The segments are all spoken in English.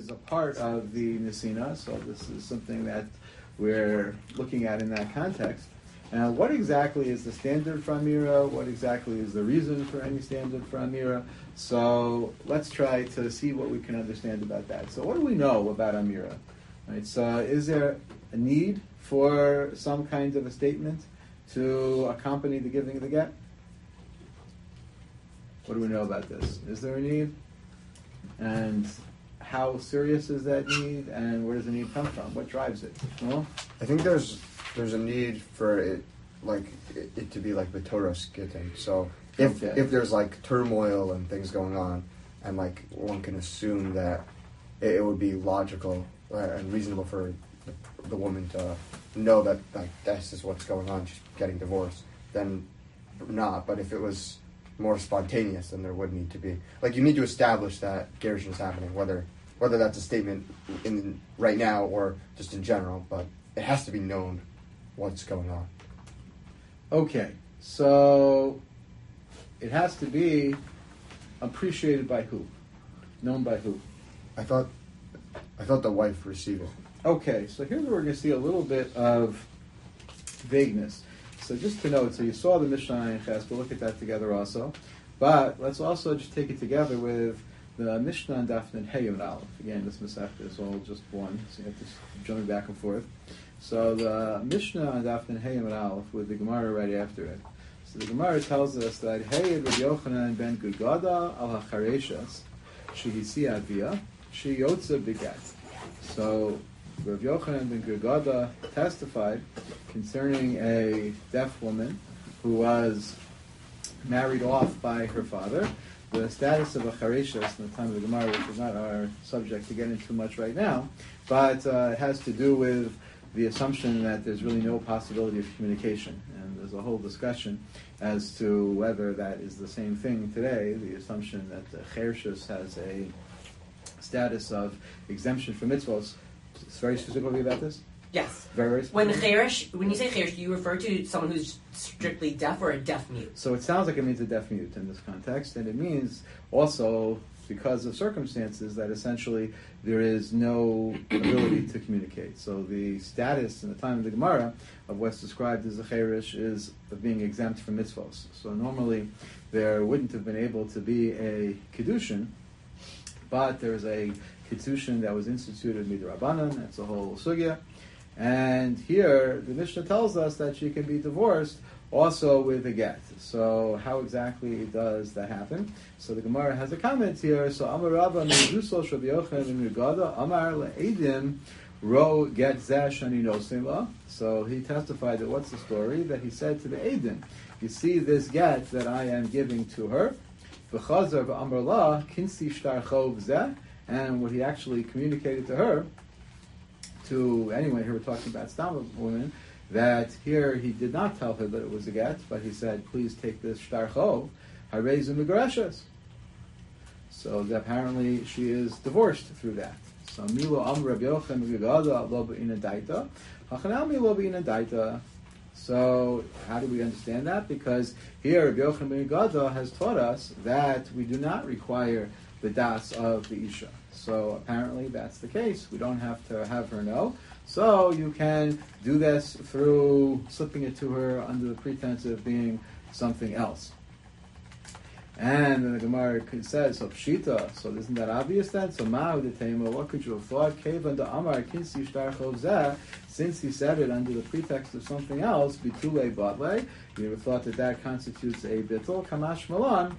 is a part of the Nesina, so this is something that we're looking at in that context. Now, what exactly is the standard for Amira? What exactly is the reason for any standard for Amira? So let's try to see what we can understand about that. So what do we know about Amira? Right, so is there a need for some kind of a statement to accompany the giving of the get? What do we know about this? Is there a need? And how serious is that need? And where does the need come from? What drives it? Well, I think there's a need for it, like it to be like the Torah skitting. So if there's like turmoil and things going on, and like one can assume that it would be logical and reasonable for the woman to know that like this is what's going on, she's getting divorced, then not. But if it was more spontaneous, then there would need to be, like, you need to establish that gerushin is happening, whether that's a statement in right now or just in general, but it has to be known what's going on. Okay, so it has to be appreciated by who? Known by who? I thought the wife received it. Okay, so here's where we're going to see a little bit of vagueness. So just to note, so you saw the Mishnah in Ches, we'll look at that together also. But let's also just take it together with the Mishnah and Daf and Hey and Aleph. Again, this Masechta is all just one, so you have to jump back and forth. So the Mishnah and Daf and Hey and Aleph with the Gemara right after it. So the Gemara tells us that Hey Rabbi Yochanan ben Gugada al HaChareshas Shehisi Avia Sheyotza Begat. So Rav Yochanan ben Gugada testified concerning a deaf woman who was married off by her father. The status of a chareshas in the time of the Gemara, which is not our subject to get into much right now, but it has to do with the assumption that there's really no possibility of communication. And there's a whole discussion as to whether that is the same thing today, the assumption that the chareshas has a status of exemption from mitzvos. It's very specifically about this? Yes. Very when you say cherish, you refer to someone who's strictly deaf or a deaf mute? So it sounds like it means a deaf mute in this context, and it means also, because of circumstances, that essentially there is no ability to communicate. So the status in the time of the Gemara of what's described as a cherish is of being exempt from mitzvos. So normally there wouldn't have been able to be a kedushin, but there's a kedushin that was instituted midrabanan. That's a whole sugya. And here, the Mishnah tells us that she can be divorced also with a get. So how exactly does that happen? So the Gemara has a comment here. So Amar Rabba Mezusol Rabbi Yochanan ben Gugada Amar le'edim ro get zeh shani nosim la. So he testified that what's the story? That he said to the Eidim, you see this get that I am giving to her, v'chazar v'amar la kinsi shtar chov zeh, and what he actually communicated to her, to anyone here we're talking about Stam women, that here he did not tell her that it was a get, but he said, please take this shtar chov, harei zu megarashes. So that apparently she is divorced through that. So milo am Rabbi Yochanan Gugada lo be'ina daita, hachanami lo be'ina daita. So how do we understand that? Because here Rabbi Yochanan Gugada has taught us that we do not require the das of the isha. So apparently that's the case. We don't have to have her know. So you can do this through slipping it to her under the pretense of being something else. And then the Gemara says, so pshita, so isn't that obvious then? So ma'u detema, what could you have thought? Kevan da amar kinsi shtar chov zeh, since he said it under the pretext of something else, bitule batle, you ever thought that constitutes a bittul, kamash malan.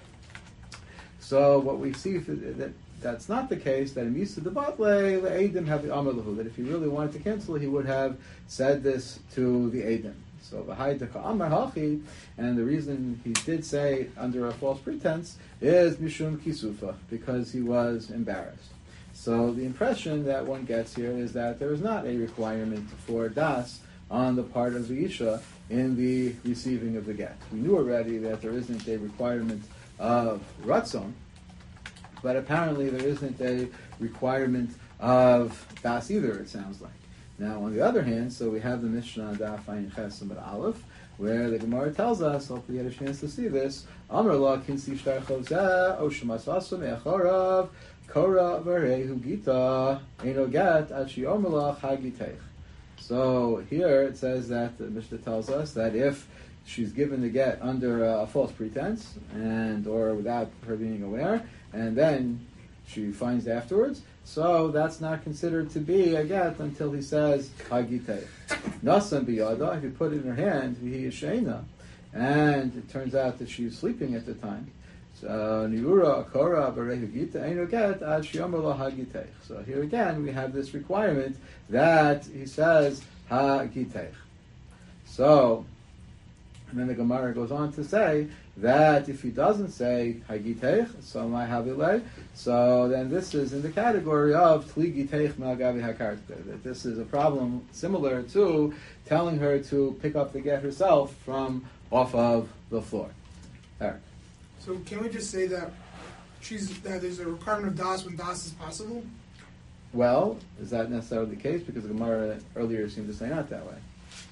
So what we see that's not the case, that in Misa de Batle, the Eidim have the Amar Lahu, that if he really wanted to cancel, he would have said this to the Eidim. So V'haydaka Amar Hachi, and the reason he did say under a false pretense is Mishum Kisufa, because he was embarrassed. So the impression that one gets here is that there is not a requirement for das on the part of the Isha in the receiving of the get. We knew already that there isn't a requirement of Ratzon, but apparently there isn't a requirement of das either, it sounds like. Now, on the other hand, so we have the Mishnah Daf Ayin Ches Amud Aleph, where the Gemara tells us, hopefully you had a chance to see this, Amar la kinsi shtar chov zeh, o shemas asu me'acharav, akora v'rehu gita eino get ad she'omer la hagiteich. So here it says that the Mishnah tells us that if she's given the get under a false pretense and or without her being aware, and then she finds afterwards, so that's not considered to be a get until he says hagiteich. Nasan biyada, if you put it in her hand, he is sheina, and it turns out that she's sleeping at the time. So niura akora v'rehu gita eino get ad she'omer la hagiteich. So here again we have this requirement that he says hagiteich. So, and then the Gemara goes on to say that if he doesn't say hagiteich, so my havilei, so then this is in the category of tli giteich ma'agavi hakarta. That this is a problem similar to telling her to pick up the get herself from off of the floor. Eric. So can we just say that there's a requirement of das when das is possible? Well, is that necessarily the case? Because the Gemara earlier seemed to say not that way.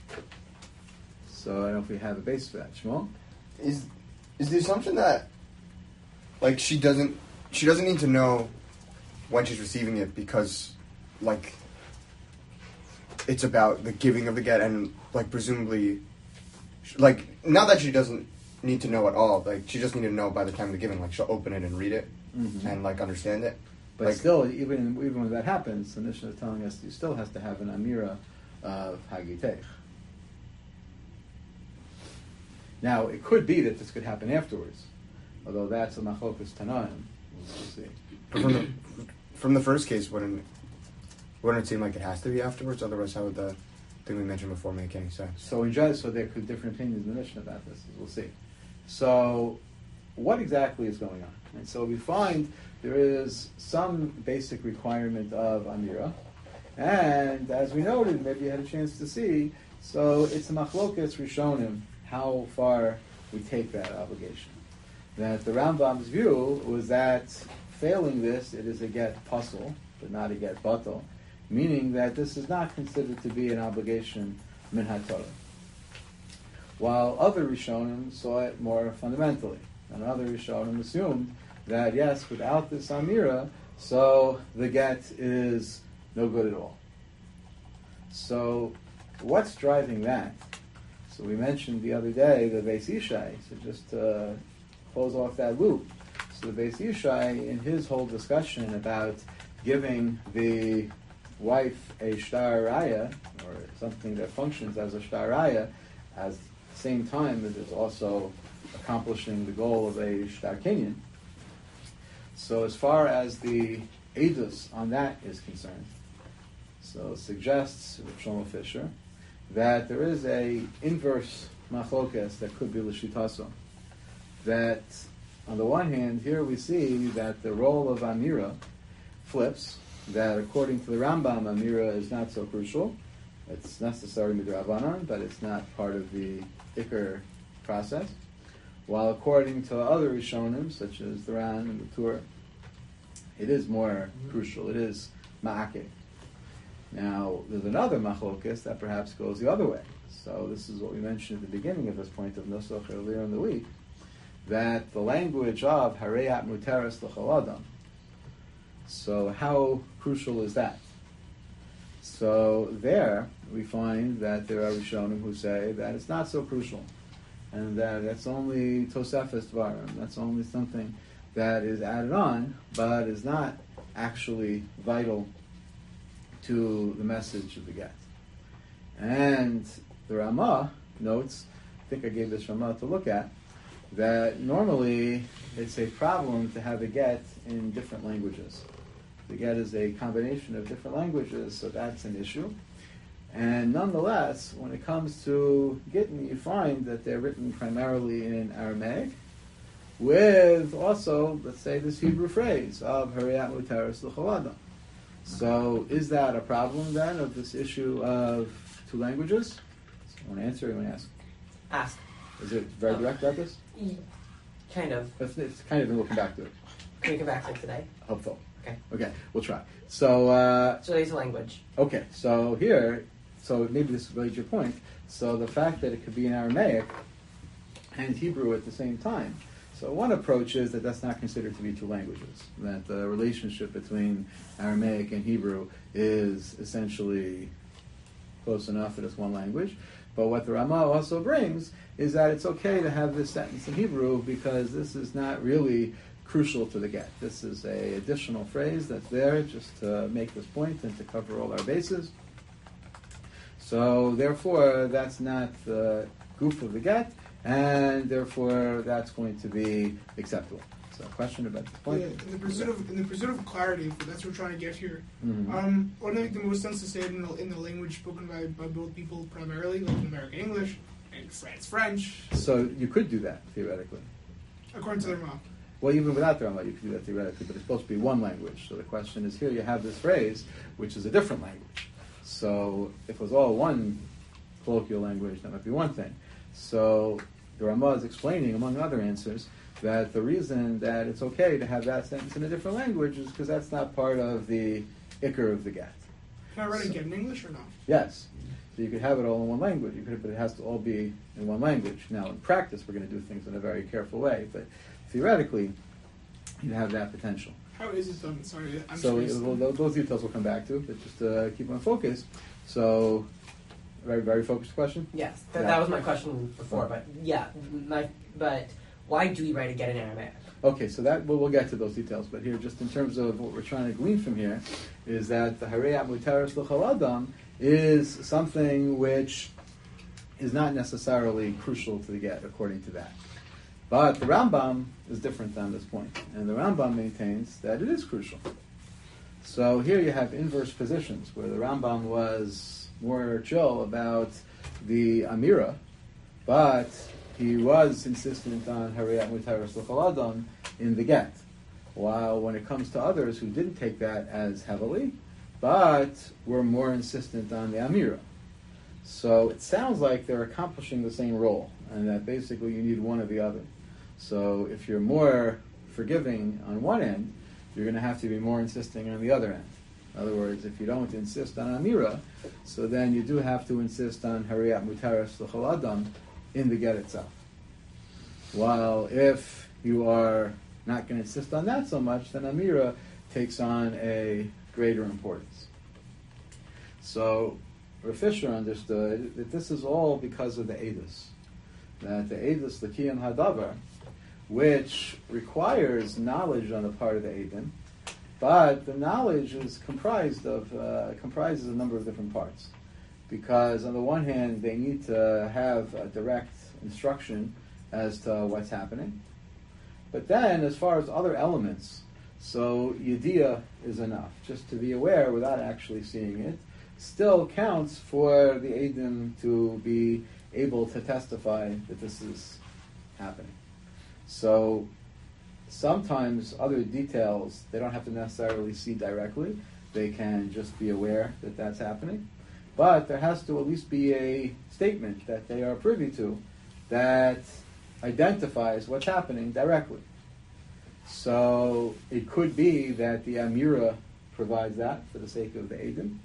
So I don't know if we have a basis for that. Shmuel? Is the assumption that like she doesn't need to know when she's receiving it because like it's about the giving of the get and like presumably like not that she doesn't need to know at all, like she just need to know by the time of the giving, like she'll open it and read it and like understand it. But like, still, even when that happens, the Mishnah is telling us you still has to have an amira of hagiteich. Now, it could be that this could happen afterwards, although that's a machlokas tanaim. We'll see. From the first case, wouldn't it seem like it has to be afterwards? Otherwise, how would the thing we mentioned before make any sense? So there could be different opinions in the Mishnah about this, as we'll see. So, what exactly is going on? And so we find there is some basic requirement of amira, and as we noted, maybe you had a chance to see, so it's a machlokas rishonim how far we take that obligation. That the Rambam's view was that failing this, it is a get puzzle, but not a get batal, meaning that this is not considered to be an obligation min haTorah. While other Rishonim saw it more fundamentally, and other Rishonim assumed that yes, without this amira, so the get is no good at all. So, what's driving that? So we mentioned the other day the Beis Yishai, so just to close off that loop. So the Beis Yishai, in his whole discussion about giving the wife a shtar raya, or something that functions as a shtar raya, at the same time that it's also accomplishing the goal of a shtar kinyan. So as far as the edus on that is concerned, so suggests Shlomo Fisher that there is a inverse machlokas that could be l'shitaso. That on the one hand, here we see that the role of amira flips. That according to the Rambam, amira is not so crucial. It's necessary midrabanan, but it's not part of the ikar process. While according to other Rishonim, such as the Ran and the Tur, it is more crucial. It is ma'akeh. Now, there's another machlokas that perhaps goes the other way. So this is what we mentioned at the beginning of this point of Nusach earlier in the week, that the language of Hareyat Muteres L'chol Adam. So how crucial is that? So there we find that there are Rishonim who say that it's not so crucial, and that that's only Tosefes Dvarim, that's only something that is added on, but is not actually vital to the message of the get. And the Ramah notes, I think I gave this Ramah to look at, that normally it's a problem to have a get in different languages. The get is a combination of different languages, so that's an issue. And nonetheless, when it comes to Gittin, you find that they're written primarily in Aramaic, with also, let's say, this Hebrew phrase of Hareyat Muteres L'chol Adam. So is that a problem then of this issue of two languages? You want to answer or you want to ask? Ask. Is it very direct about this? Kind of. It's kind of, and we'll come back to it. Can we come back to it today? Hopeful. Okay. Okay, we'll try. So, So there's a language. okay, so here, so maybe this relates your point. So the fact that it could be in Aramaic and Hebrew at the same time. So one approach is that that's not considered to be two languages, that the relationship between Aramaic and Hebrew is essentially close enough that it's one language. But what the Ramah also brings is that it's okay to have this sentence in Hebrew because this is not really crucial to the get. This is an additional phrase that's there just to make this point and to cover all our bases. So therefore, that's not the goof of the get, and therefore that's going to be acceptable. So, a question about this point? Yeah, in the pursuit of clarity, that's what we're trying to get here. Mm-hmm. Wouldn't it make the most sense to say it in the language spoken by both people primarily, like in American English and French? So you could do that theoretically. According to their mouth. Well, even without the Ramah, you could do that theoretically, but it's supposed to be one language. So the question is, here you have this phrase, which is a different language. So if it was all one colloquial language, that might be one thing. So the Ramah is explaining, among other answers, that the reason that it's okay to have that sentence in a different language is because that's not part of the ikr of the get. Can I write a get in English or not? Yes. So you could have it all in one language, but it has to all be in one language. Now, in practice, we're going to do things in a very careful way, but theoretically, you have that potential. How is it done? Sorry, I'm So curious. those details we'll come back to, but just to keep on focus. So, very, very focused question? Yes, Yeah. that was my question before, but yeah, but why do we write a get in Aramaic? Okay, so that we'll get to those details, but here, just in terms of what we're trying to glean from here, is that the Harei Mutaris L'Chol Adam is something which is not necessarily crucial to the get, according to that. But the Rambam is different on this point, and the Rambam maintains that it is crucial. So here you have inverse positions, where the Rambam was more chill about the Amira, but he was insistent on Harei Mutaris L'Chol Adam in the get. While when it comes to others who didn't take that as heavily, but were more insistent on the Amira. So it sounds like they're accomplishing the same role, and that basically you need one or the other. So if you're more forgiving on one end, you're going to have to be more insisting on the other end. In other words, if you don't insist on Amira, so then you do have to insist on Harei Mutaris L'Chol Adam in the get itself. While if you are not going to insist on that so much, then Amira takes on a greater importance. So Rav Fisher understood that this is all because of the Eidos. That the Eidos L'Kiyam Hadavar, which requires knowledge on the part of the Eidim, but the knowledge is comprises a number of different parts. Because on the one hand, they need to have a direct instruction as to what's happening. But then, as far as other elements, so Yediyah is enough. Just to be aware without actually seeing it still counts for the Eidim to be able to testify that this is happening. So sometimes other details they don't have to necessarily see directly. They can just be aware that that's happening. But there has to at least be a statement that they are privy to that identifies what's happening directly. So it could be that the Amira provides that for the sake of the Eidim.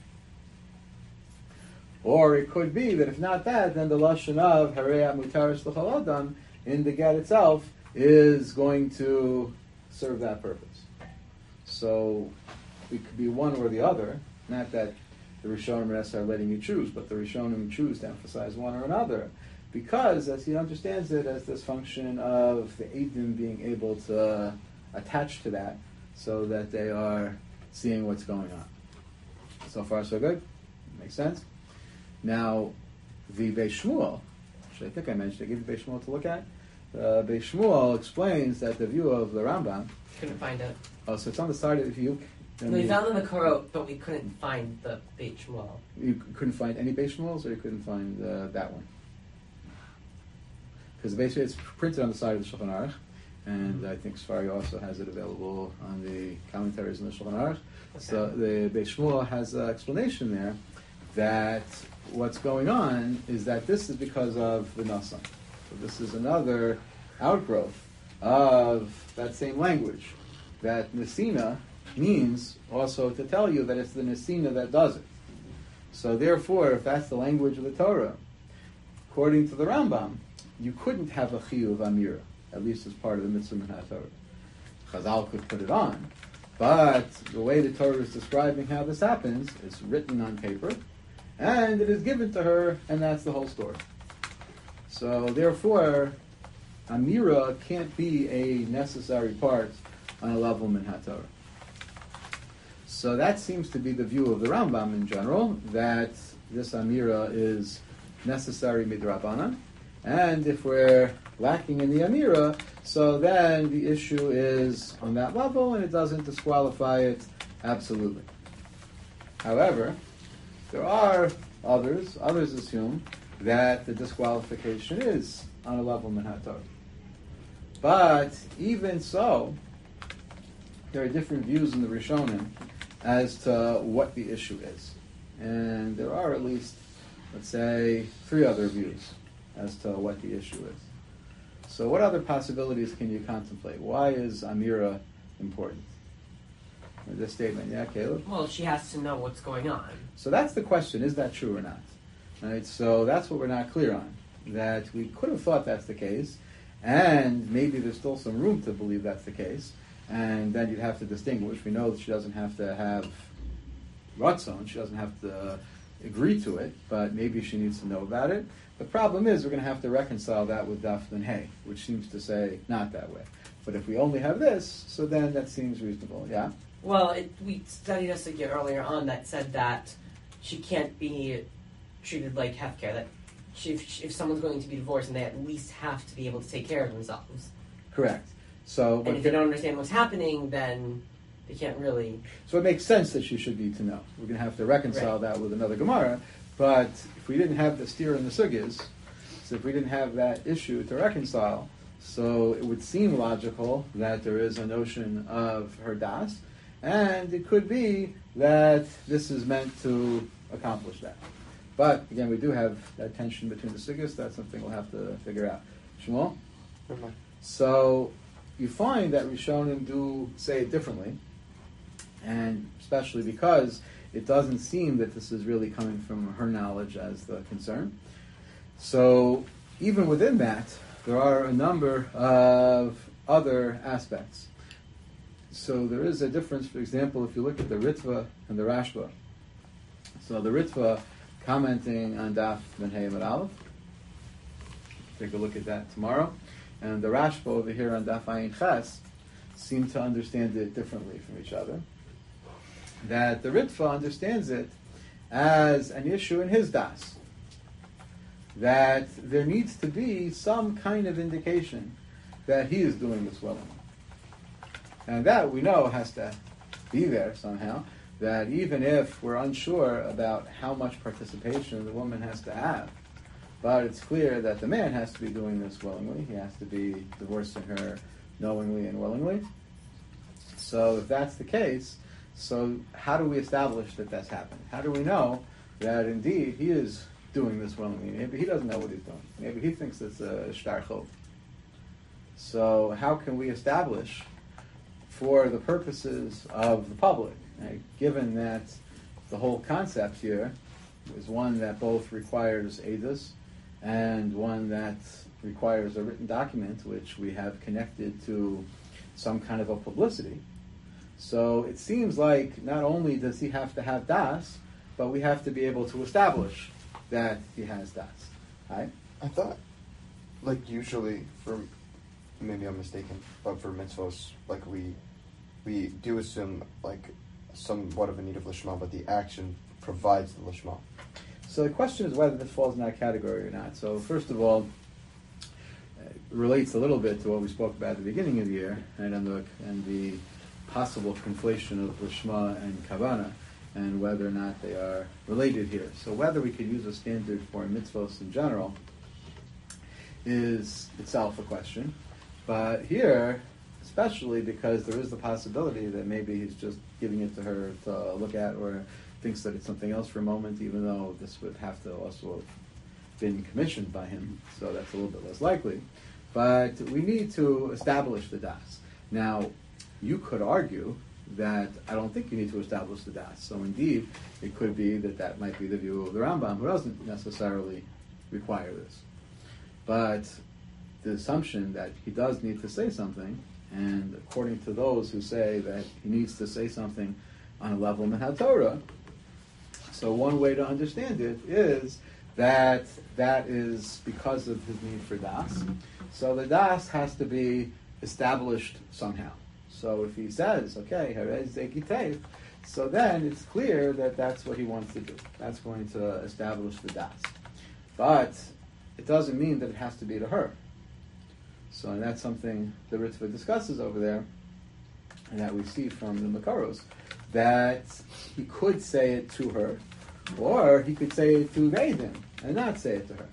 Or it could be that if not that, then the Lashon of Harei Mutaris L'Chol Adam in the get itself is going to serve that purpose. So it could be one or the other, not that the Rishonim are letting you choose, but the Rishonim choose to emphasize one or another, because as he understands it as this function of the Eidim being able to attach to that so that they are seeing what's going on. So far, so good? Makes sense? Now, the Beis Shmuel, which I think I mentioned, I gave the Beis Shmuel to look at. Beis Shmuel explains that the view of the Rambam. Couldn't find it. Oh, so it's on the side of the view. We found in the Korot, but we couldn't find the Beit Shmuel. You couldn't find any Beis Shmuels, or you couldn't find that one? Because basically it's printed on the side of the Shulchan Aruch, and I think Sfari also has it available on the commentaries in the Shulchan Aruch. Okay. So the Beis Shmuel has an explanation there that what's going on is that this is because of the Nasan. So this is another outgrowth of that same language. That Nesina means also to tell you that it's the Nesina that does it. So therefore, if that's the language of the Torah, according to the Rambam, you couldn't have a chiyuv amira. at least as part of the mitzvah min Torah. Chazal could put it on, but the way the Torah is describing how this happens, it's written on paper, and it is given to her, and that's the whole story. So therefore, Amira can't be a necessary part on a level min Torah. So that seems to be the view of the Rambam in general, that this Amira is necessary midrabanan, and if we're lacking in the Amira, so then the issue is on that level, and it doesn't disqualify it absolutely. However, there are others assume that the disqualification is on a level min Torah. But even so, there are different views in the Rishonim as to what the issue is. And there are at least, let's say, 3 other views as to what the issue is. So what other possibilities can you contemplate? Why is Amira important? This statement, yeah, Caleb? Well, she has to know what's going on. So that's the question, is that true or not? Right? So that's what we're not clear on. That we could have thought that's the case, and maybe there's still some room to believe that's the case, and then you'd have to distinguish. We know that she doesn't have to have ratzon, she doesn't have to agree to it, but maybe she needs to know about it. The problem is we're going to have to reconcile that with Daf and Hey, which seems to say not that way. But if we only have this, so then that seems reasonable, yeah? Well, we studied a sugya earlier on that said that she can't be treated like hefker, that if someone's going to be divorced, and they at least have to be able to take care of themselves. Correct. So, and if they don't understand what's happening, then they can't really... So it makes sense that she should need to know. We're going to have to reconcile that with another Gemara, but if we didn't have the steer and the sugyas, so if we didn't have that issue to reconcile, so it would seem logical that there is a notion of her das, and it could be that this is meant to accomplish that. But again, we do have that tension between the sugyas. That's something we'll have to figure out. Shmuel? So you find that Rishonim do say it differently, and especially because it doesn't seem that this is really coming from her knowledge as the concern. So even within that, there are a number of other aspects. So there is a difference, for example, if you look at the Ritva and the Rashba. So the Ritva commenting on Daf Ben Hey Amud Aleph. Take a look at that tomorrow. And the Rashba over here on Daf Ayin Ches seem to understand it differently from each other. That the Ritva understands it as an issue in his das. That there needs to be some kind of indication that he is doing this willingly. And that we know has to be there somehow, that even if we're unsure about how much participation the woman has to have, but it's clear that the man has to be doing this willingly, he has to be divorcing her knowingly and willingly. So if that's the case, so how do we establish that that's happened? How do we know that indeed he is doing this willingly? Maybe he doesn't know what he's doing. Maybe he thinks it's a shtar chov. So how can we establish, for the purposes of the public, right, given that the whole concept here is one that both requires edus and one that requires a written document which we have connected to some kind of a publicity. So it seems like not only does he have to have das, but we have to be able to establish that he has das. Right? I thought, like usually, for maybe I'm mistaken, but for mitzvos, like we do assume like somewhat of a need of lishma, but the action provides the lishma. So the question is whether this falls in that category or not. So first of all, it relates a little bit to what we spoke about at the beginning of the year, right, and the possible conflation of lishma and kavana, and whether or not they are related here. So whether we could use a standard for mitzvos in general is itself a question. But here, especially because there is the possibility that maybe he's just giving it to her to look at, or thinks that it's something else for a moment, even though this would have to also have been commissioned by him, so that's a little bit less likely. But we need to establish the das. Now, you could argue that I don't think you need to establish the das. So indeed, it could be that might be the view of the Rambam, who doesn't necessarily require this. But the assumption that he does need to say something, and according to those who say that he needs to say something on a level of HaTorah, so one way to understand it is that is because of his need for das. So the das has to be established somehow. So if he says, okay, Harez Zekitev, so then it's clear that that's what he wants to do. That's going to establish the das. But it doesn't mean that it has to be to her. So and that's something the Ritva discusses over there, and that we see from the Makaros, that he could say it to her, or he could say it to Vadim and not say it to her.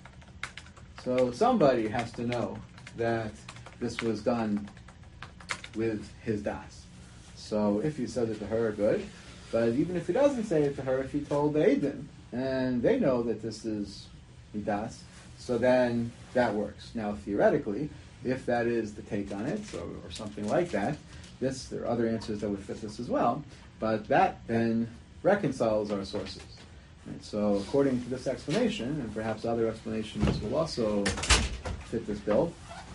So somebody has to know that this was done with his das. So if he says it to her, good. But even if he doesn't say it to her, if he told the Eidim, and they know that this is das, so then that works. Now theoretically, if that is the take on it, or something like that, there are other answers that would fit this as well, but that then reconciles our sources. Right? So according to this explanation, and perhaps other explanations will also fit this bill,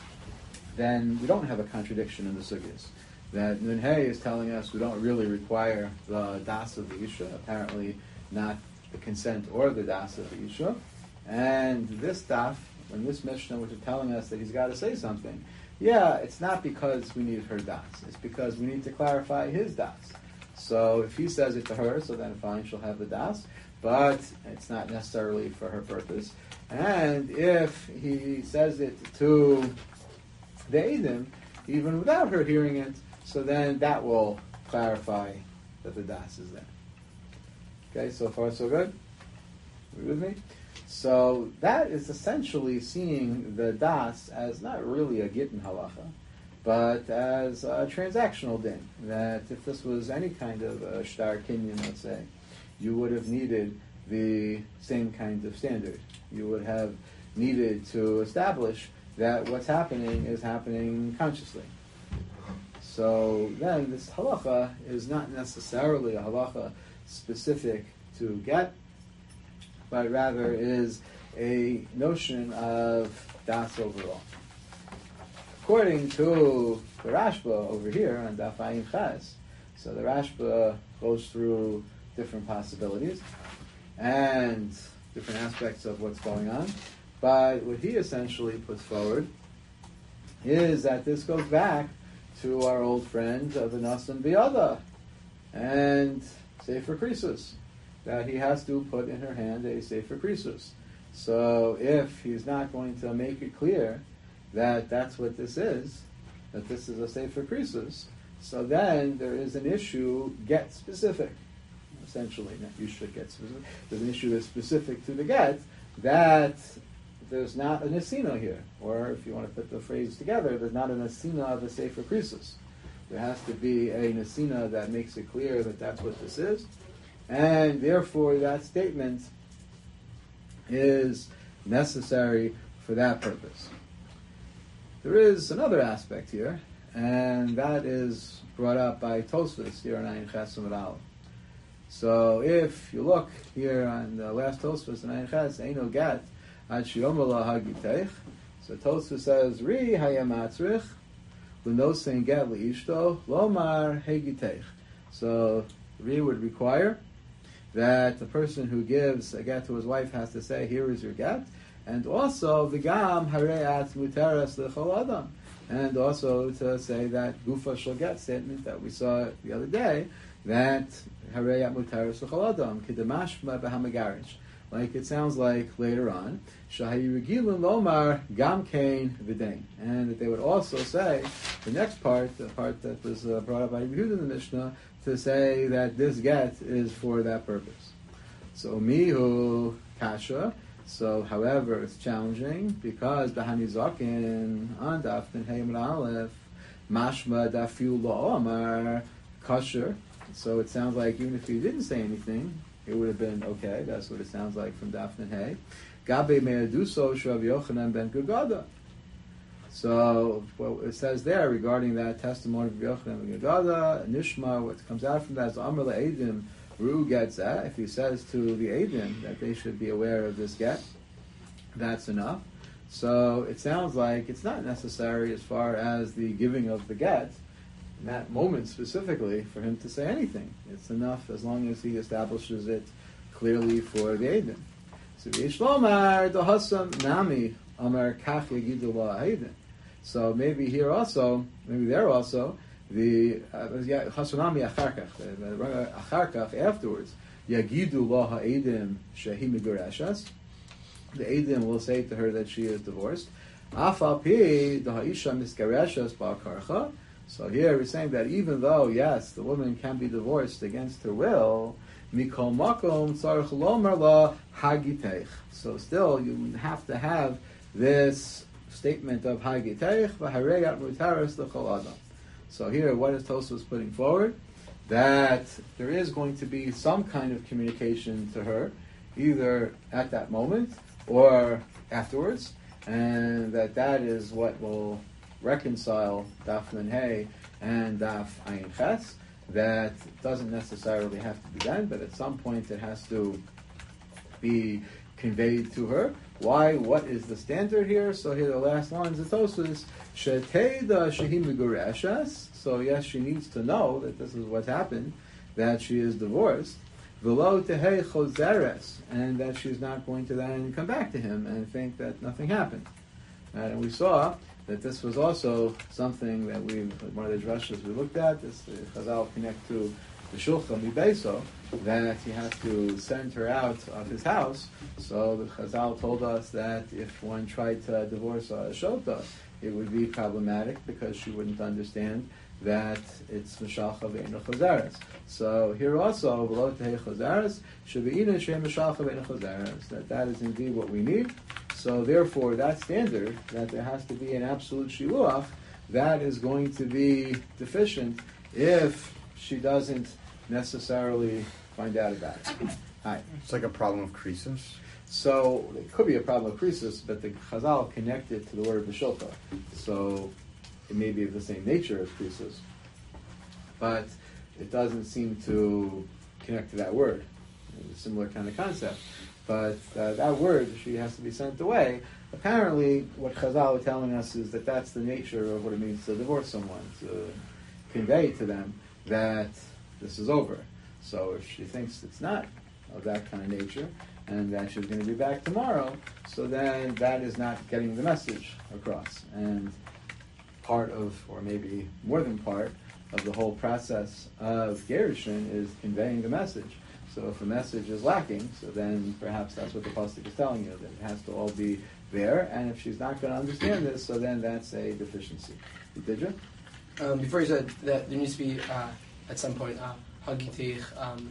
then we don't have a contradiction in the sugyas. That Nun Hey is telling us we don't really require the das of the Isha, apparently not the consent or the das of the Isha. And this daf, and this Mishnah, which is telling us that he's got to say something, yeah, it's not because we need her das. It's because we need to clarify his das. So if he says it to her, so then fine, she'll have the das, but it's not necessarily for her purpose. And if he says it to the Eidim, even without her hearing it, so then that will clarify that the das is there. Okay, so far so good? Are you with me? So that is essentially seeing the das as not really a gittin halacha, but as a transactional din. That if this was any kind of a shtar kinyan, let's say, you would have needed the same kind of standard. You would have needed to establish that what's happening is happening consciously. So then this halacha is not necessarily a halacha specific to get, but rather is a notion of das overall. According to the Rashba over here on Daf Ayin Ches, so the Rashba goes through different possibilities and different aspects of what's going on, but what he essentially puts forward is that this goes back to our old friend of the Nasan Biyada and Sefer Krisus, that he has to put in her hand a Sefer Krisus. So if he's not going to make it clear that that's what this is, that this is a Sefer Krisus, so then there is an issue get specific. Essentially, not you should get specific. There's an issue that's specific to the get, that there's not a nesina here. Or if you want to put the phrase together, there's not a nesina of a Sefer Krisus. There has to be a nesina that makes it clear that that's what this is. And therefore that statement is necessary for that purpose. There is another aspect here, and that is brought up by Tosfos here on Ayin Ches Amud Aleph. So if you look here on the last Tosfos in Ayin Ches, Eino Gat, Ad Shiyomala Hagiteich. So Tosfos says, Ri Hayamatzrich, L'nosein Gat L'ishto, Lomar Hagiteich. So Ri would require that the person who gives a get to his wife has to say, here is your get, and also the gam hareat muteras lechol adam, and also to say that gufa shall get statement that we saw the other day, that hareat muteras lechol adam kidamashma b'hamagarish, like it sounds like later on, shahayi regilun lomar gam kain v'dain, and that they would also say the next part, the part that was brought up by Yehuda in the Mishnah, to say that this get is for that purpose. So mihu kasha. So, however, it's challenging because the Hanizakin on Daf and Hayim Aleph mashma dafiu la'omar kasher. So it sounds like even if he didn't say anything, it would have been okay. That's what it sounds like from Daf and Hay. Gabe me'aduso shav Yochanan ben Gagada. So what it says there regarding that testimony of Yochanan ben Gagada, Nishma, what comes out from that is Amr le'edim Ru gets that. If he says to the Eidim that they should be aware of this get, that's enough. So it sounds like it's not necessary as far as the giving of the get, in that moment specifically, for him to say anything. It's enough as long as he establishes it clearly for the Eidim. So Yishlomar Dahasam Nami Amar Kach Yagidu Eidim. So maybe here also, maybe there also, the Chasunami Acharkach afterwards, Yagidu La Ha'edim Shehi Migurashas. The Eidim will say to her that she is divorced. Afal Pi Daha'isha Misgarashas Ba'karcha. So here we're saying that even though, yes, the woman can be divorced against her will, Mikol Makom Tzarich Lomar La Hagiteich. So still you have to have this statement of Hagiteich v'hareyat mutaris l'chol adam. So here, what is Tosfos putting forward? That there is going to be some kind of communication to her, either at that moment or afterwards, and that is what will reconcile Daf Nun Hey and Daf Ayin Ches. That doesn't necessarily have to be then, but at some point it has to be conveyed to her. Why? What is the standard here? So here the last lines of Tosfos, Sheteida shehi migurashas. So yes, she needs to know that this is what's happened, that she is divorced. V'lo tehei chozeres, and that she's not going to then come back to him and think that nothing happened. And we saw that this was also something that one of the drashas we looked at, this Chazal connect to the Shulchan Mibeso, that he has to send her out of his house. So the Chazal told us that if one tried to divorce a Shota, it would be problematic because she wouldn't understand that it's Meshalcha Ve'ena Chazares. So here also, V'lo Tehei Chazares, Shebe'ina Shei Meshalcha Ve'ena Chazares, that is indeed what we need. So therefore, that standard, that there has to be an absolute shiluach, that is going to be deficient if she doesn't necessarily find out about it. Hi. It's like a problem of creases. So it could be a problem of krisis, but the Chazal connected to the word b'shilta. So it may be of the same nature as krisis, but it doesn't seem to connect to that word. It's a similar kind of concept. But that word, she has to be sent away. Apparently, what Chazal are telling us is that that's the nature of what it means to divorce someone, to convey to them that this is over. So if she thinks it's not of that kind of nature, and that she's going to be back tomorrow, so then that is not getting the message across. And part of, or maybe more than part, of the whole process of Gerushin is conveying the message. So if the message is lacking, so then perhaps that's what the pasuk is telling you, that it has to all be there, and if she's not going to understand this, so then that's a deficiency. Did you? Before you said that there needs to be, at some point, Hagitich,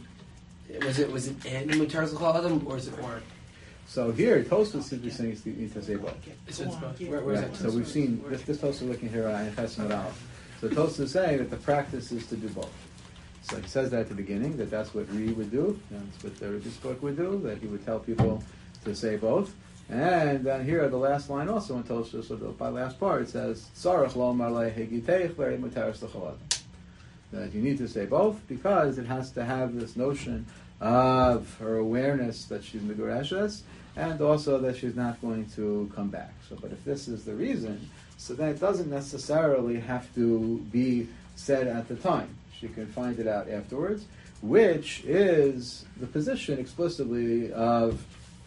was it in Mutaris L'chol Adam, or is it or? So here, Tosfos simply saying you need to say both. It's both. Where is Right. that? So we've seen, this Tosfos looking here at Ches Moral. So Tosfos is saying that the practice is to do both. So he says that at the beginning, that that's what Ri would do, that's what the Rebbe's book would do, that he would tell people to say both. And then here, the last line also in Tosfos, so by last part, it says, Tzarech lo amar lei hegiteich v'rei mutaris l'chol adam. That you need to say both, because it has to have this notion of her awareness that she's Megurashes, and also that she's not going to come back. So, but if this is the reason, so then it doesn't necessarily have to be said at the time. She can find it out afterwards, which is the position explicitly of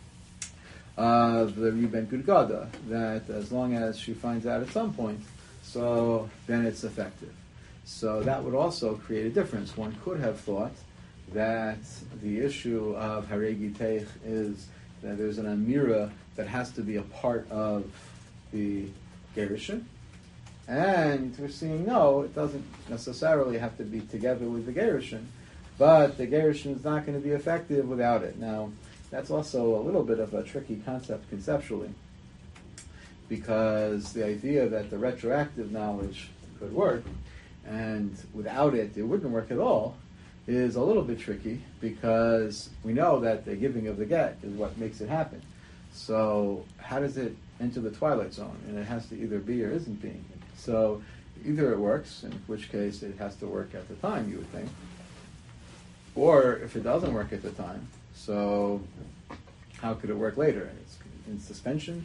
the Rebbe Gudgada, that as long as she finds out at some point, so then it's effective. So that would also create a difference. One could have thought that the issue of Haregi Teich is that there's an Amira that has to be a part of the Gerushin. And we're seeing, no, it doesn't necessarily have to be together with the Gerushin, but the Gerushin is not going to be effective without it. Now, that's also a little bit of a tricky concept conceptually, because the idea that the retroactive knowledge could work, and without it, it wouldn't work at all, is a little bit tricky, because we know that the giving of the get is what makes it happen. So how does it enter the twilight zone? And it has to either be or isn't being. So either it works, in which case it has to work at the time, you would think, or if it doesn't work at the time, so how could it work later? It's in suspension.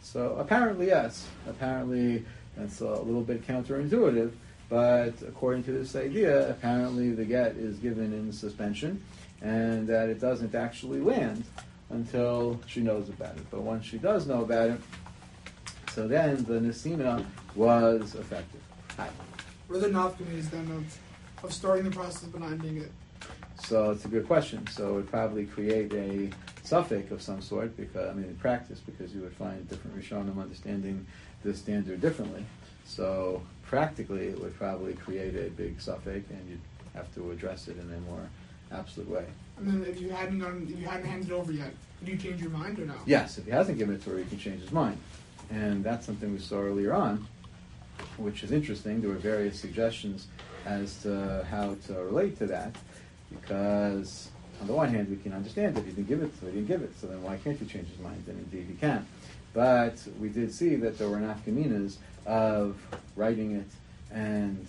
So apparently, yes. Apparently, that's a little bit counterintuitive, but according to this idea, apparently the get is given in suspension, and that it doesn't actually land until she knows about it. But once she does know about it, so then the nesina was effective. Hi. What are the nafkamis then of starting the process but not ending it? So it's a good question. So it would probably create a suffix of some sort, because in practice, because you would find different Rishonim understanding this standard differently. So practically, it would probably create a big suffix, and you'd have to address it in a more absolute way. And then if you hadn't handed it over yet, would you change your mind or no? Yes, if he hasn't given it to her, he can change his mind, and that's something we saw earlier on, which is interesting. There were various suggestions as to how to relate to that, because on the one hand, we can understand that he didn't give it, so he didn't give it. So then why can't he change his mind? And indeed he can. But we did see that there were nafkaminas of writing it and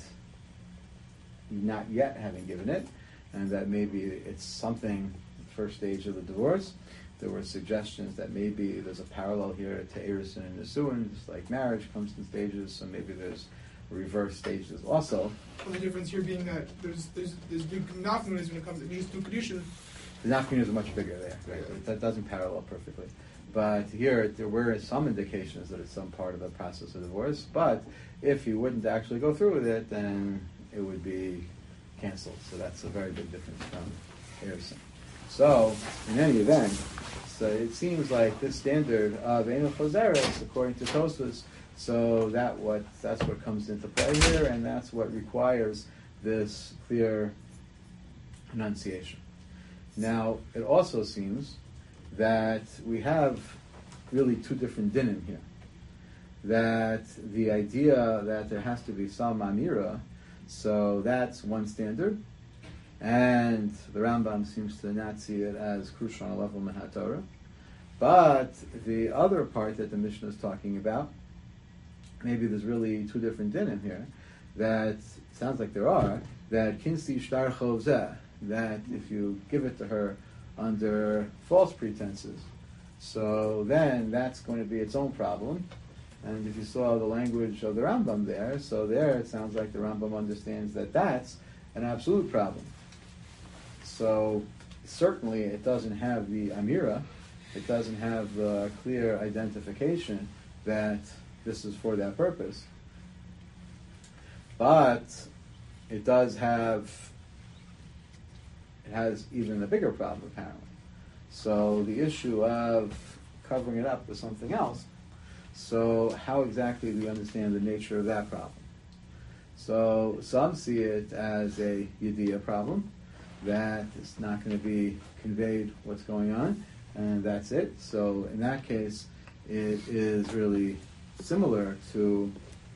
not yet having given it, and that maybe it's something, first stage of the divorce. There were suggestions that maybe there's a parallel here to Erusin and Nisuin, just like marriage comes in stages, so maybe there's reverse stages also. Well, the difference here being that there's big nafkamis when it comes to these two kedushin. The nafkaminas are much bigger there. Right? That doesn't parallel perfectly. But here, there were some indications that it's some part of the process of divorce. But if he wouldn't actually go through with it, then it would be canceled. So that's a very big difference from Erusin. So, in any event, so it seems like this standard of Eino Choseres, according to Tosfos, so that's what comes into play here, and that's what requires this clear enunciation. Now, it also seems that we have really two different dinim here. That the idea that there has to be some amira, so that's one standard, and the Rambam seems to not see it as crucial on a level of Torah. But the other part that the Mishnah is talking about, maybe there's really two different dinim here, that sounds like there are, that kinsi shtar chovzeh, that if you give it to her under false pretenses, so then that's going to be its own problem. And if you saw the language of the Rambam there, so there it sounds like the Rambam understands that that's an absolute problem. So certainly it doesn't have the amira, it doesn't have the clear identification that this is for that purpose. But it has even a bigger problem apparently. So the issue of covering it up with something else, so how exactly do we understand the nature of that problem? So some see it as a yediyah problem, that it's not going to be conveyed what's going on, and that's it. So in that case, it is really similar to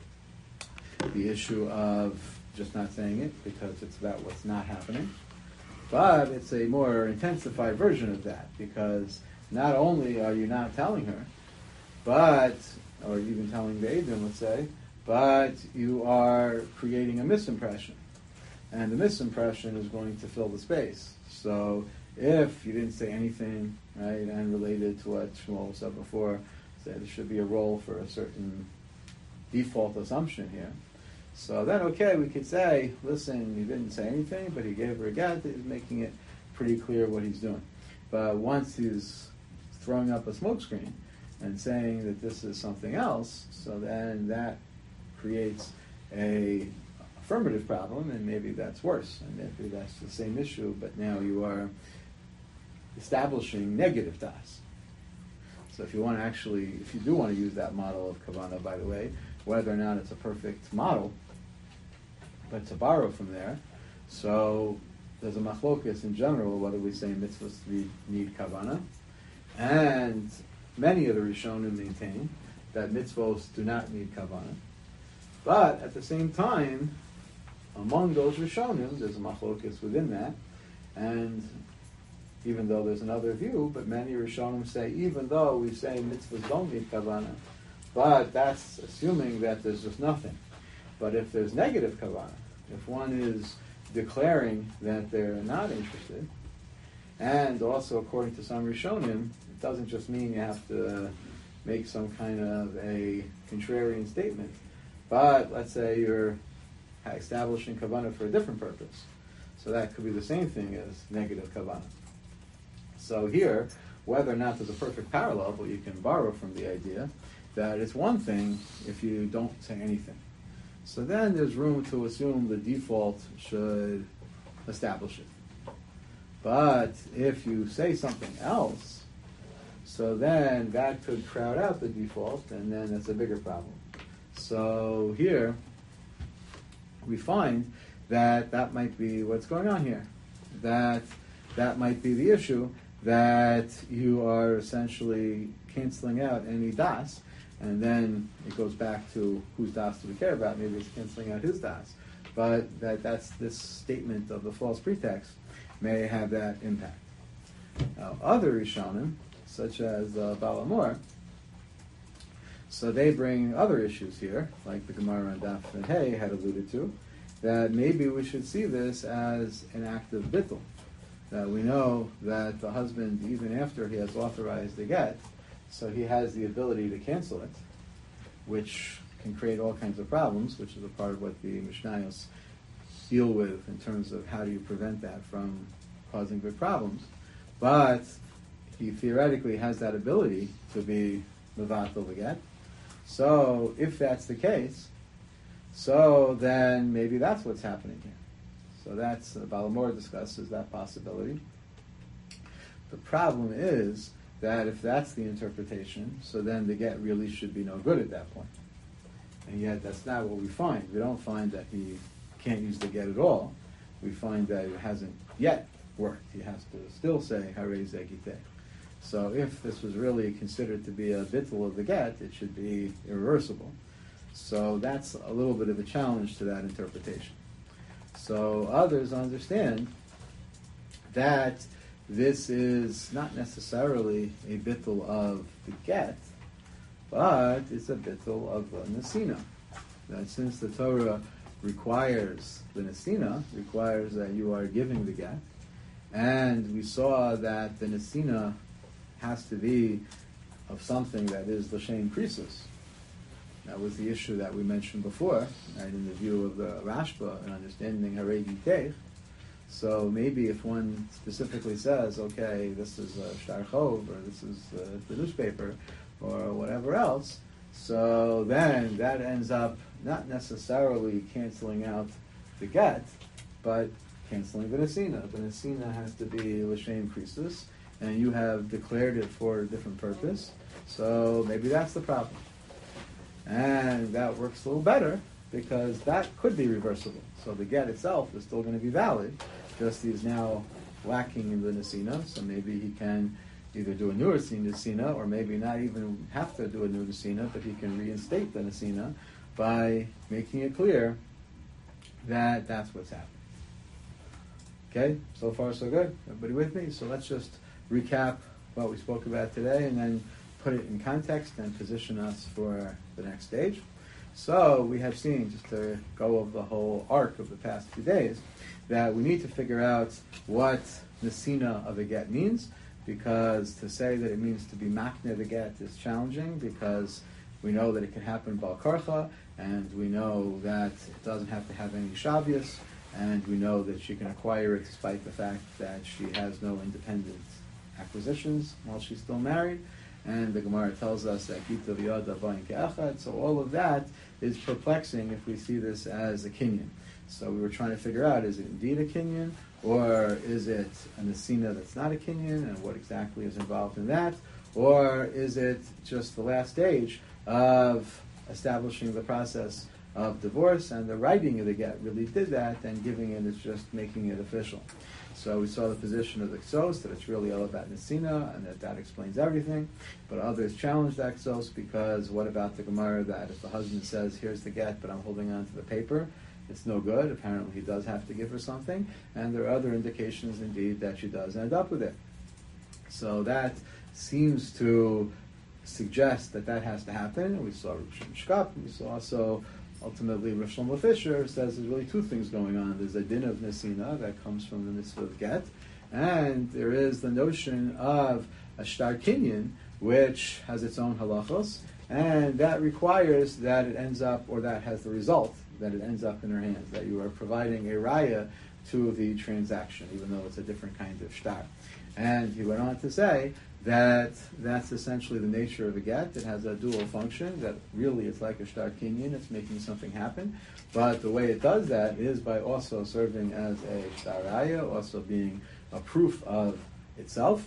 the issue of just not saying it because it's about what's not happening. But it's a more intensified version of that, because not only are you not telling her, but, or even telling the Edom, let's say, but you are creating a misimpression. And the misimpression is going to fill the space. So if you didn't say anything, right, and related to what Shmuel said before, say there should be a role for a certain default assumption here. So then, okay, we could say, listen, he didn't say anything, but he gave her a get, he's making it pretty clear what he's doing. But once he's throwing up a smokescreen and saying that this is something else, so then that creates a affirmative problem, and maybe that's worse, and maybe that's the same issue, but now you are establishing negative das. So if you want to actually, if you do want to use that model of Kavanah, by the way, whether or not it's a perfect model, but to borrow from there, so there's a machlokas in general whether we say mitzvahs need Kavanah, and many of the Rishonim maintain that mitzvahs do not need Kavanah. But at the same time, among those Rishonim, there's a machlokas within that, and even though there's another view, but many Rishonim say, even though we say mitzvahs don't need kavanah, but that's assuming that there's just nothing. But if there's negative kavanah, if one is declaring that they're not interested, and also according to some Rishonim, it doesn't just mean you have to make some kind of a contrarian statement. But let's say you're establishing kavanah for a different purpose. So that could be the same thing as negative kavanah. So here, whether or not there's a perfect parallel, but you can borrow from the idea that it's one thing if you don't say anything. So then there's room to assume the default should establish it. But if you say something else, so then that could crowd out the default, and then that's a bigger problem. So here, we find that might be what's going on here. That might be the issue, that you are essentially canceling out any das, and then it goes back to whose das do we care about? Maybe it's canceling out his das. But that's this statement of the false pretext may have that impact. Now, other Rishonim, such as Baal Amor, so they bring other issues here, like the Gemara and Daf and Hey had alluded to, that maybe we should see this as an act of bittul. That we know that the husband, even after he has authorized the get, so he has the ability to cancel it, which can create all kinds of problems, which is a part of what the Mishnayos deal with in terms of how do you prevent that from causing big problems. But he theoretically has that ability to be mevatel the get. So if that's the case, so then maybe that's what's happening here. So that's, Baal Amor discusses that possibility. The problem is that if that's the interpretation, so then the get really should be no good at that point. And yet that's not what we find. We don't find that he can't use the get at all. We find that it hasn't yet worked. He has to still say Harei Zegite. So if this was really considered to be a bittul of the get, it should be irreversible. So that's a little bit of a challenge to that interpretation. So others understand that this is not necessarily a bittul of the get, but it's a bittul of the nesina. That since the Torah requires the nesina, requires that you are giving the get, and we saw that the nesina has to be of something that is l'shem krisus. That was the issue that we mentioned before, right, in the view of the Rashba and understanding Harei Gitech. So maybe if one specifically says, okay, this is a Shtar Chov, or this is the newspaper, or whatever else, so then that ends up not necessarily canceling out the get, but canceling the nesina. The nesina has to be l'shem krisus, and you have declared it for a different purpose, so maybe that's the problem. And that works a little better because that could be reversible. So the get itself is still going to be valid, just he's now lacking in the nesina, so maybe he can either do a new nesina, or maybe not even have to do a new nesina, but he can reinstate the nesina by making it clear that that's what's happening. Okay, so far so good. Everybody with me? So let's just recap what we spoke about today and then put it in context and position us for the next stage. So we have seen, just to go over the whole arc of the past few days, that we need to figure out what nesina of a get means, because to say that it means to be makne the get is challenging, because we know that it can happen bal karcha, and we know that it doesn't have to have any shavius, and we know that she can acquire it despite the fact that she has no independent acquisitions while she's still married. And the Gemara tells us that Gita v'yada b'ayin ke'achad. So all of that is perplexing if we see this as a kinyan. So we were trying to figure out, is it indeed a kinyan, or is it a nesina that's not a kinyan, and what exactly is involved in that? Or is it just the last stage of establishing the process of divorce, and the writing of the get really did that, and giving it is just making it official. So we saw the position of the Ksos, that it's really all about Nesina, and that explains everything. But others challenged that Ksos, because what about the Gemara that if the husband says, here's the get, but I'm holding on to the paper, it's no good. Apparently he does have to give her something. And there are other indications, indeed, that she does end up with it. So that seems to suggest that has to happen. We saw Rishon Shkap, we saw also ultimately, Rav Shlomo Fisher says there's really two things going on. There's a din of nesina that comes from the mitzvah of get, and there is the notion of a shtar kinyan, which has its own halachos, and that requires that it ends up, or that has the result, that it ends up in her hands, that you are providing a raya to the transaction, even though it's a different kind of shtar. And he went on to say that that's essentially the nature of a get. It has a dual function, that really it's like a shtar kinyan, it's making something happen. But the way it does that is by also serving as a shtar raya, also being a proof of itself.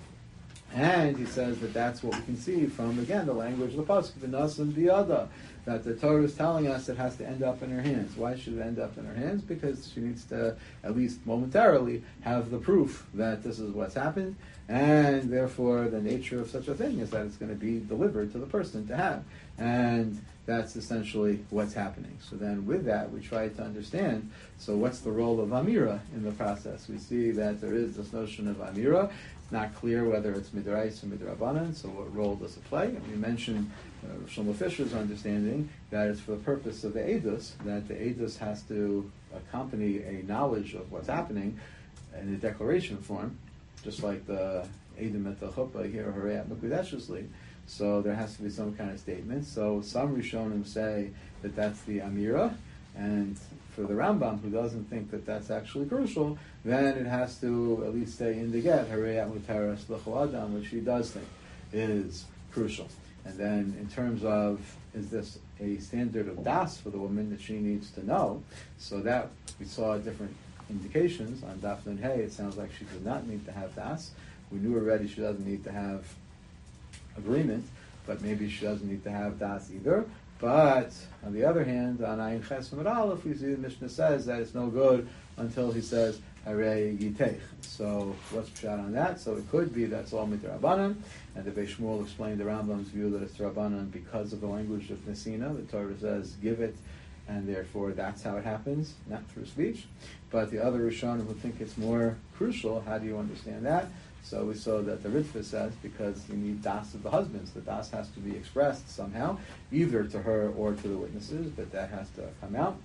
And he says that that's what we can see from, again, the language of the pasuk, v'nasan biyada, that the Torah is telling us it has to end up in her hands. Why should it end up in her hands? Because she needs to, at least momentarily, have the proof that this is what's happened, and therefore the nature of such a thing is that it's going to be delivered to the person to have. And that's essentially what's happening. So then with that, we try to understand, so what's the role of Amira in the process? We see that there is this notion of Amira. It's not clear whether it's Midrash or Midrabanan, so what role does it play? And we mentioned Shlomo Fisher's understanding that it's for the purpose of the Eidos, that the Eidos has to accompany a knowledge of what's happening in a declaration form, just like the Eidim at the Chuppah here, Harei at Mekudeshes Li. So there has to be some kind of statement. So some Rishonim say that that's the Amira, and for the Rambam, who doesn't think that that's actually crucial, then it has to at least stay in the get, Harei at Mutaras L'chol Adam, which he does think is crucial. And then in terms of, is this a standard of das for the woman that she needs to know? So that we saw different indications on Daf Nun Hey. It sounds like she does not need to have das. We knew already she doesn't need to have agreement, but maybe she doesn't need to have das either. But on the other hand, on Ayin Ches Amud Aleph, we see the Mishnah says that it's no good until he says Harei Yiteich. So what's pshat on that? So it could be that's all midrabanan, and the Beis Shmuel explained the Rambam's view that it's drabanan because of the language of Nesina. The Torah says give it, and therefore that's how it happens, not through speech. But the other Rishonim who think it's more crucial, how do you understand that? So we saw that the Ritva says because you need das of the husbands, the das has to be expressed somehow, either to her or to the witnesses, but that has to come out.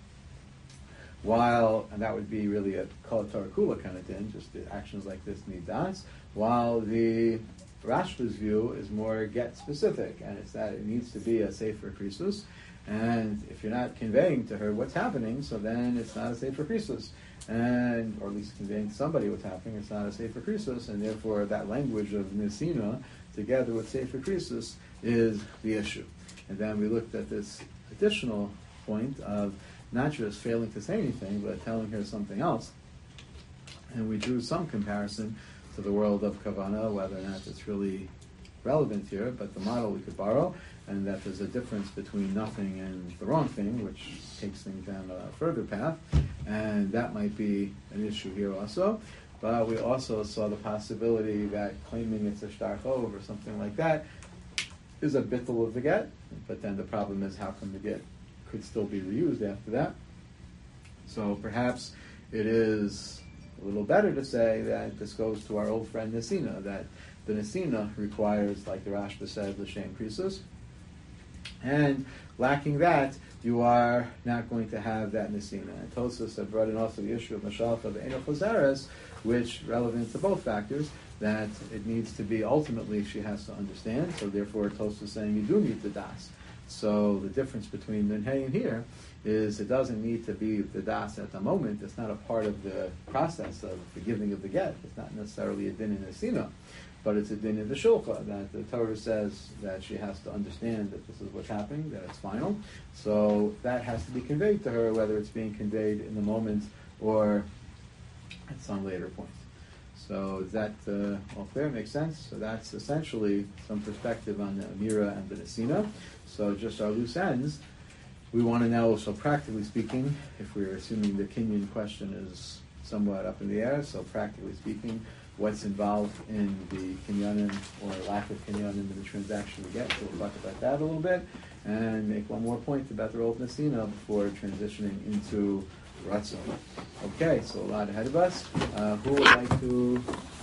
And that would be really a kol Torah kula kind of thing, just the actions like this need das, while the Rashba's view is more get specific, and it's that it needs to be a sefer krisus, and if you're not conveying to her what's happening, so then it's not a sefer krisus. And, or at least conveying to somebody what's happening, it's not a Sefer Krisus, and therefore that language of Nesina, together with Sefer Krisus, is the issue. And then we looked at this additional point of not just failing to say anything, but telling her something else. And we drew some comparison to the world of Kavanah, whether or not it's really relevant here, but the model we could borrow, and that there's a difference between nothing and the wrong thing, which takes things down a further path, and that might be an issue here also. But we also saw the possibility that claiming it's a shtar chov or something like that is a bittul of the get, but then the problem is how come the get could still be reused after that. So perhaps it is a little better to say that this goes to our old friend Nesina, that the Nesina requires, like the Rashba said, l'shem krisus, and lacking that, you are not going to have that Nesina. And Tosfos have brought in also the issue of Mashalcha of Eino Choseres, which relevant to both factors, that it needs to be, ultimately she has to understand, so therefore Tosfos is saying you do need the das. So the difference between Nun-Hey and here is it doesn't need to be the das at the moment. It's not a part of the process of the giving of the get. It's not necessarily a din in Nesina, but it's a din in the shulcha, that the Torah says that she has to understand that this is what's happening, that it's final. So that has to be conveyed to her, whether it's being conveyed in the moment or at some later point. So is that all clear? Makes sense? So that's essentially some perspective on the Amira and the Nesina. So just our loose ends, we want to know, so practically speaking, if we're assuming the Kinyan question is somewhat up in the air, so practically speaking, what's involved in the kinyanim or lack of kinyanim in the transaction we get. So we'll talk about that a little bit and make one more point about the role of Nesina before transitioning into Ratzon. Okay, so a lot ahead of us. Who would like to